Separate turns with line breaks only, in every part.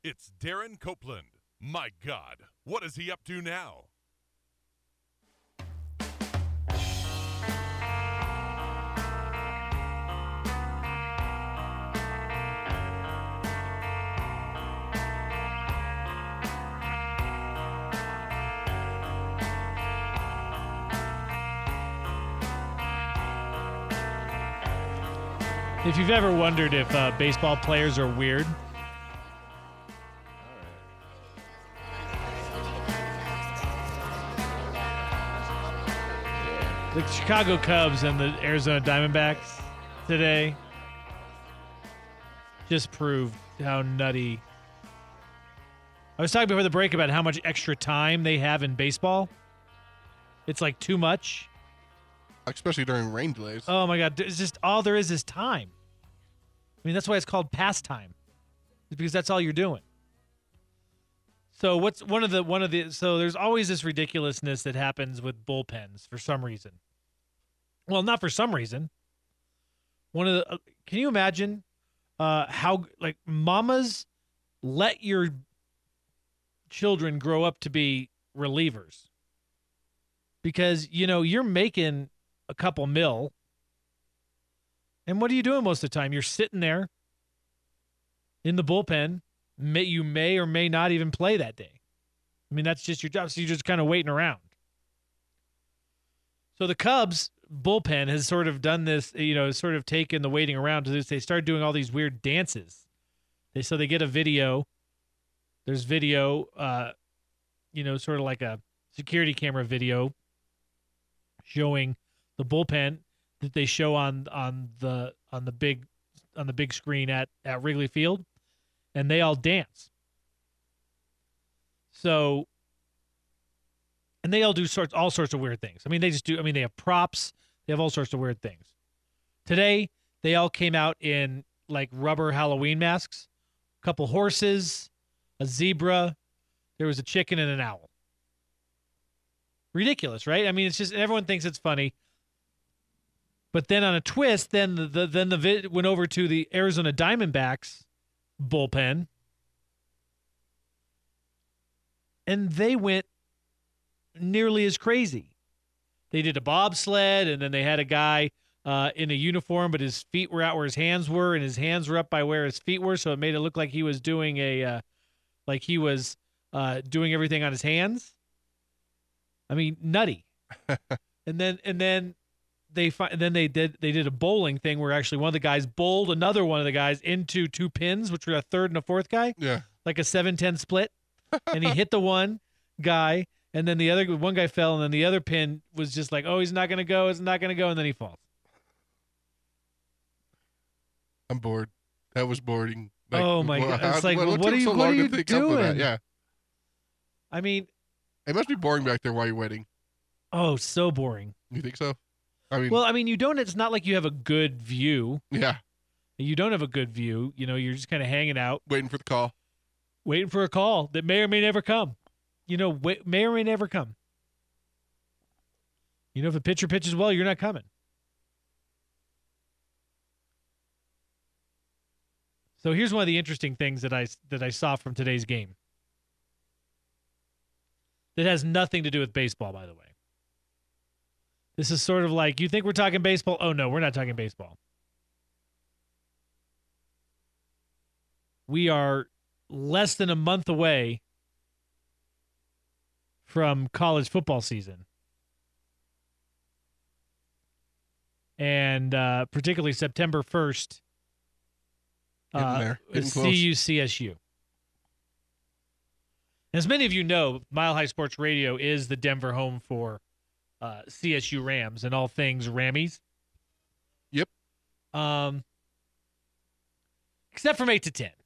It's Darren Copeland. My God, what is he up to now?
If you've ever wondered if baseball players are weird, the Chicago Cubs and the Arizona Diamondbacks today just proved how nutty. I was talking before the break about how much extra time they have in baseball. It's like too much.
Especially during rain delays.
Oh my God! It's just all there is time. I mean, that's why it's called pastime, because that's all you're doing. So what's one of the so there's always this ridiculousness that happens with bullpens for some reason. Well, not for some reason. Can you imagine how like mamas let your children grow up to be relievers? Because you're making a couple mil. And what are you doing most of the time? You're sitting there in the bullpen. You may or may not even play that day. I mean, that's just your job. So you're just kind of waiting around. So the Cubs bullpen has sort of done this, sort of taken the waiting around to this. They start doing all these weird dances. So they get a video. There's video, sort of like a security camera video showing the bullpen that they show on the big screen at Wrigley Field, and they all dance. So, and they all do all sorts of weird things. I mean, they have props. They have all sorts of weird things. Today, they all came out in like rubber Halloween masks, a couple horses, a zebra. There was a chicken and an owl. Ridiculous, right? I mean, it's just everyone thinks it's funny. But then on a twist, then the vid went over to the Arizona Diamondbacks bullpen, and they went nearly as crazy. They did a bobsled, and then they had a guy in a uniform, but his feet were out where his hands were, and his hands were up by where his feet were, so it made it look like he was doing doing everything on his hands. I mean, nutty. and then they did a bowling thing where actually one of the guys bowled another one of the guys into two pins, which were a third and a fourth guy.
Yeah.
Like a 7-10 split. And he hit the one guy, and then one guy fell, and then the other pin was just like, oh, he's not going to go, and then he falls.
I'm bored. That was boring. Like,
oh my God. It's like,
what
are you doing?
Yeah.
I mean,
it must be boring back there while you're waiting.
Oh, so boring.
You think so? I mean,
well, you don't. It's not like you have a good view.
Yeah.
You don't have a good view. You're just kind of hanging out,
waiting for the call,
waiting for a call that may or may never come. May or may never come. If a pitcher pitches well, you're not coming. So here's one of the interesting things that I saw from today's game. That has nothing to do with baseball, by the way. This is sort of like, you think we're talking baseball? Oh, no, we're not talking baseball. We are less than a month away from college football season. And particularly September 1st, CU CSU. As many of you know, Mile High Sports Radio is the Denver home for CSU Rams and all things Rammies.
Yep.
Except from 8 to 10.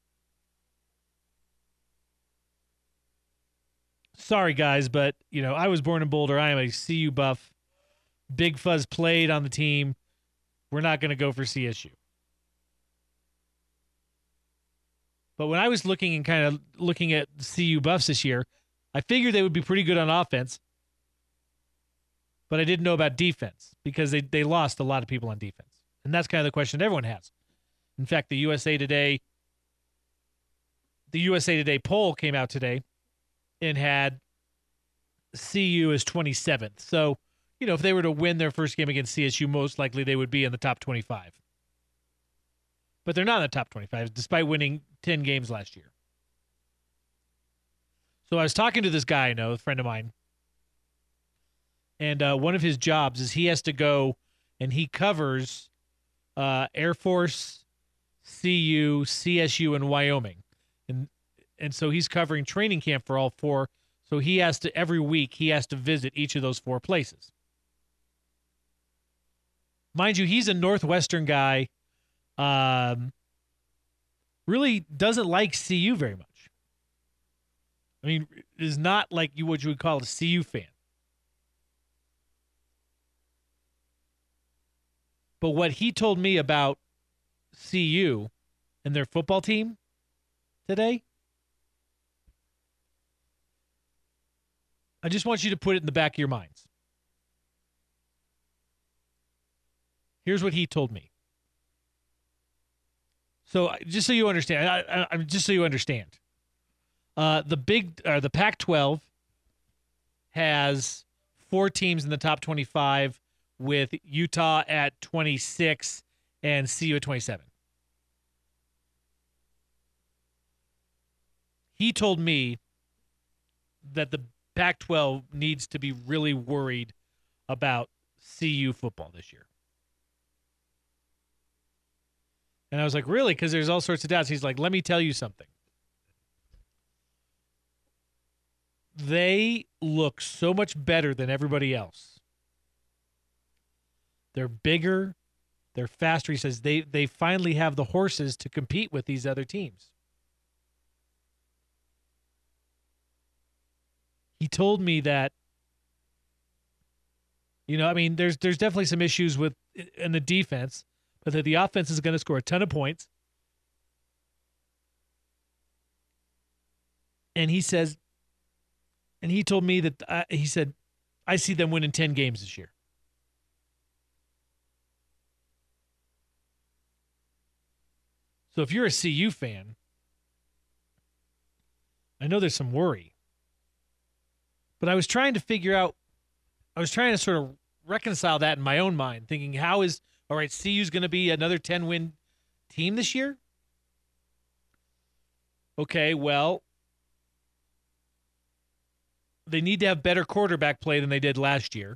Sorry, guys, but, I was born in Boulder. I am a CU buff. Big Fuzz played on the team. We're not going to go for CSU. But when I was looking at CU buffs this year, I figured they would be pretty good on offense. But I didn't know about defense because they lost a lot of people on defense. And that's kind of the question that everyone has. In fact, the USA Today the USA Today poll came out today and had CU as 27th. So, if they were to win their first game against CSU, most likely they would be in the top 25. But they're not in the top 25, despite winning 10 games last year. So I was talking to this guy I know, a friend of mine, and one of his jobs is he has to go and he covers Air Force, CU, CSU, and Wyoming. And so he's covering training camp for all four. So he has to, every week, he has to visit each of those four places. Mind you, he's a Northwestern guy. Really doesn't like CU very much. I mean, is not like what you would call a CU fan. But what he told me about CU and their football team today, I just want you to put it in the back of your minds. Here's what he told me. So just so you understand, the Pac-12 has 4 teams in the top 25, with Utah at 26 and CU at 27. He told me that the Pac-12 needs to be really worried about CU football this year. And I was like, really? Because there's all sorts of doubts. He's like, let me tell you something. They look so much better than everybody else. They're bigger. They're faster. He says they finally have the horses to compete with these other teams. He told me that, there's definitely some issues in the defense, but that the offense is going to score a ton of points. And he told me that, he said, I see them winning 10 games this year. So if you're a CU fan, I know there's some worry. But I was trying to sort of reconcile that in my own mind, thinking, CU's going to be another 10-win team this year? Okay, well, they need to have better quarterback play than they did last year.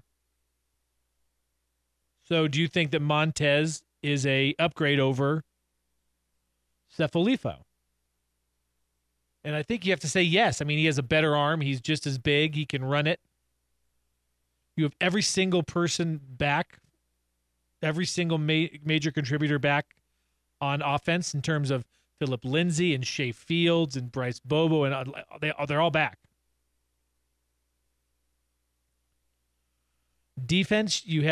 So do you think that Montez is a upgrade over Cephalifo? And I think you have to say yes. I mean, he has a better arm. He's just as big. He can run it. You have every single person back, every single major contributor back on offense in terms of Philip Lindsay and Shea Fields and Bryce Bobo, and they're all back. Defense, you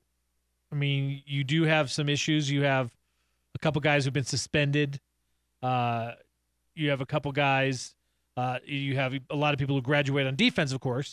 do have some issues. You have a couple guys who've been suspended. You have a couple guys. You have a lot of people who graduate on defense, of course.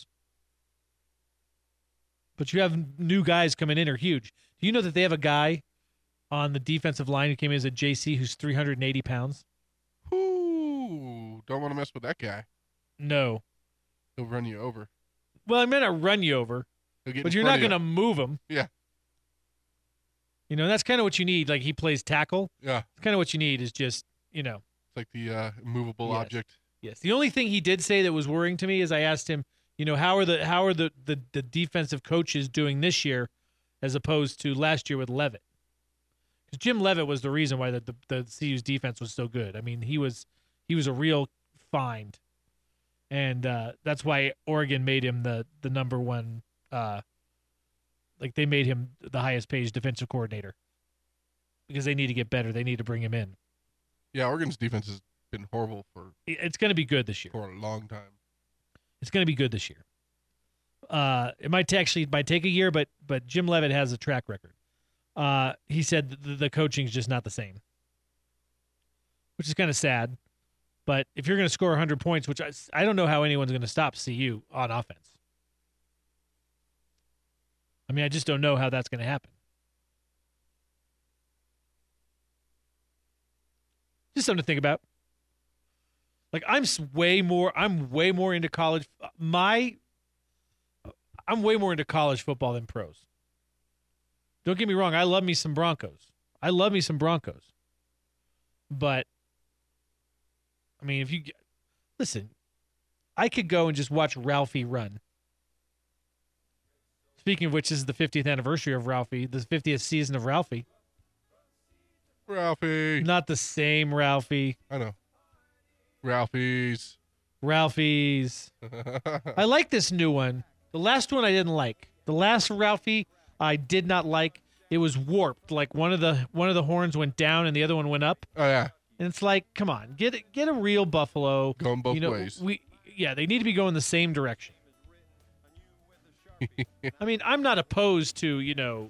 But you have new guys coming in are huge. Do you know that they have a guy on the defensive line who came in as a JC who's 380 pounds?
Ooh, don't want to mess with that guy.
No.
He'll run you over.
Well, I may not run you over, but you're not going to move him.
Yeah.
That's kind of what you need. Like, he plays tackle.
Yeah.
It's kind of what you need is just,
It's like the immovable object.
Yes. The only thing he did say that was worrying to me is I asked him, how are the defensive coaches doing this year as opposed to last year with Levitt? Because Jim Levitt was the reason why the CU's defense was so good. I mean, he was a real find, and that's why Oregon made him the number one. They made him the highest paid defensive coordinator because they need to get better. They need to bring him in.
Yeah, Oregon's defense has been horrible
It's going to be good this year.
For a long time.
It's going to be good this year. It might take a year, but Jim Levitt has a track record. He said the coaching is just not the same, which is kind of sad. But if you're going to score 100 points, which I don't know how anyone's going to stop CU on offense. I mean, I just don't know how that's going to happen. Just something to think about. Like I'm way more into college. I'm way more into college football than pros. Don't get me wrong. I love me some Broncos. But I mean, listen, I could go and just watch Ralphie run. Speaking of which, this is the 50th anniversary of Ralphie, the 50th season of Ralphie.
Ralphie.
Not the same Ralphie.
I know. Ralphie's.
I like this new one. The last one I didn't like. The last Ralphie I did not like. It was warped. Like one of the horns went down and the other one went up.
Oh yeah.
And it's like, come on, get a real buffalo.
Going both ways.
They need to be going the same direction. I mean, I'm not opposed to,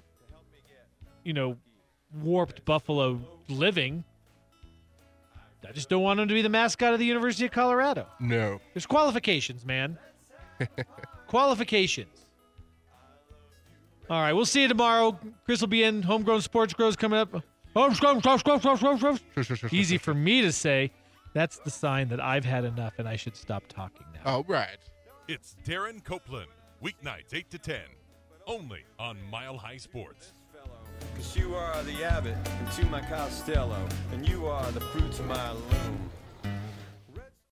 warped buffalo living. I just don't want him to be the mascot of the University of Colorado.
No.
There's qualifications, man. Qualifications. All right, we'll see you tomorrow. Chris will be in. Homegrown Sports Grows coming up. Easy for me to say. That's the sign that I've had enough and I should stop talking now.
All right.
It's Darren Copeland, weeknights 8 to 10, only on Mile High Sports.
Cause you are the Abbott and to my Costello, and you are the fruits of my loom.